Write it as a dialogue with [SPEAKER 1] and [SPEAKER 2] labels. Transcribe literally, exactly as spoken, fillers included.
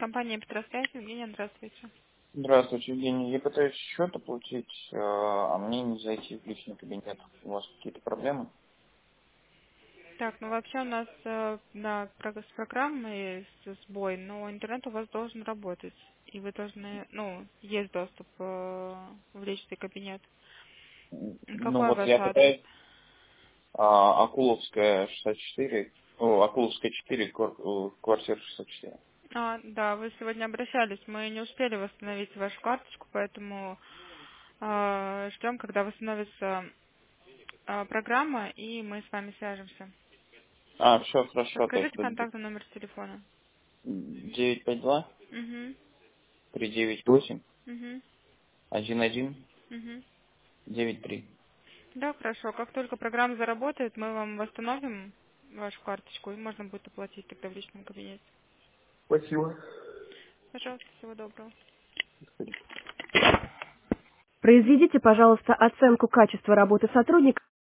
[SPEAKER 1] Компания Петросвязь, Евгения, здравствуйте.
[SPEAKER 2] Здравствуйте, Евгений. Я пытаюсь счет оплатить, э, а мне не зайти в личный кабинет. У вас какие-то проблемы?
[SPEAKER 1] Так, ну вообще у нас э, да, про- с программой с- сбой, но интернет у вас должен работать. И вы должны, ну, есть доступ э, в личный кабинет.
[SPEAKER 2] М,
[SPEAKER 1] М,
[SPEAKER 2] Ну
[SPEAKER 1] Какой
[SPEAKER 2] вот
[SPEAKER 1] ваш
[SPEAKER 2] я
[SPEAKER 1] адрес?
[SPEAKER 2] пытаюсь, а, Акуловская шестьдесят четыре, о, Акуловская четыре, квар- э, квартира шестьдесят четыре.
[SPEAKER 1] А, да, вы сегодня обращались, мы не успели восстановить вашу карточку, поэтому э, ждем, когда восстановится э, программа, и мы с вами свяжемся.
[SPEAKER 2] А, все хорошо, то есть
[SPEAKER 1] Подскажите
[SPEAKER 2] будет
[SPEAKER 1] контактный номер телефона.
[SPEAKER 2] девять пять два
[SPEAKER 1] Угу,
[SPEAKER 2] три девять восемь
[SPEAKER 1] угу,
[SPEAKER 2] один один
[SPEAKER 1] угу.
[SPEAKER 2] девять три.
[SPEAKER 1] Да, хорошо. Как только программа заработает, мы вам восстановим вашу карточку, и можно будет оплатить тогда в личном кабинете.
[SPEAKER 2] Спасибо.
[SPEAKER 1] Пожалуйста, всего доброго.
[SPEAKER 3] Произведите, пожалуйста, оценку качества работы сотрудника.